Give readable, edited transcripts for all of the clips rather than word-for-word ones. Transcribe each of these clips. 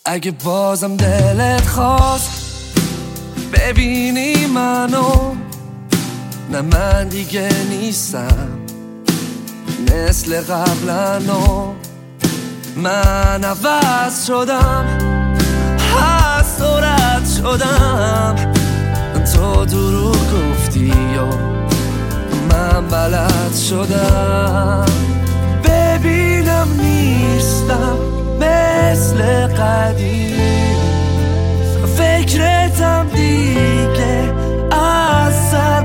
اگه بازم دلت خواست ببینی منو، نه من دیگه نیستم مثل قبلنو. من عوض شدم، حسرت شدم. تو دروغ گفتی و من بلد شدم. ببینم نیستم مثل قدیم، فکرتم دیگه از سر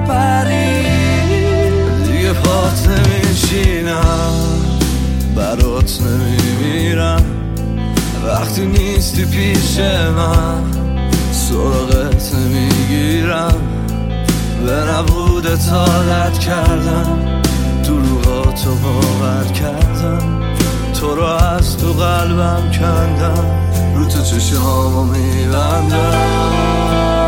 پرید. دیگه پات نمیشینم، برات نمیمیرم. وقتی نیستی پیش من سراغت نمیگیرم. به نبودت عادت کردم، دروغاتو باور کردم. تو رو از تو قلبم کندم، رو تو چشمامو میبندم.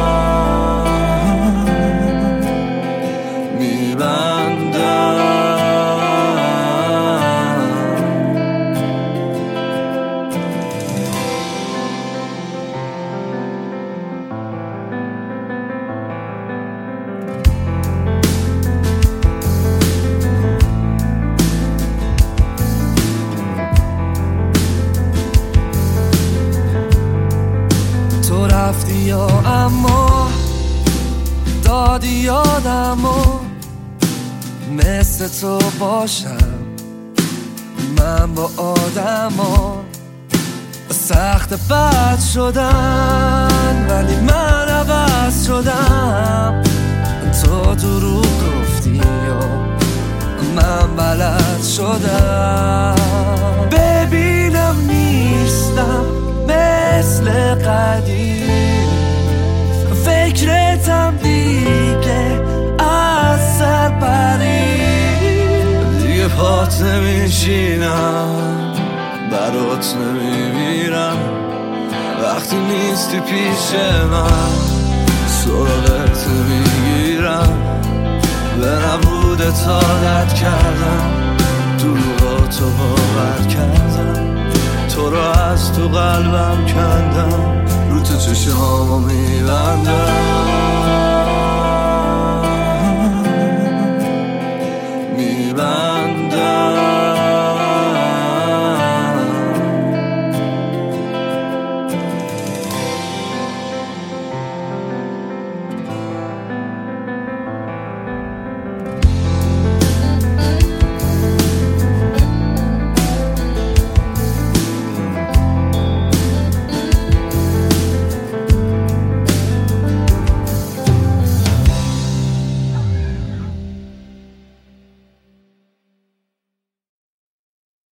تو رفتی یا اما دادی یادمو، مثل تو باشم من با آدما. سخت بد شدن ولی من عوض شدم. تو دروغ گفتی و من بلد شدم. ببینم نیستم مثل قدیم، فکرتم دیگه از سر پرید. دیگه پات نمیشینم، برات نمیمیرم. وقتی نیستی پیش من سراغت نمیگیرم. به نبودت عادت کردم، دروغاتو باور کردم. تو رو از تو قلبم کندم، رو تو چشمامو میبندم.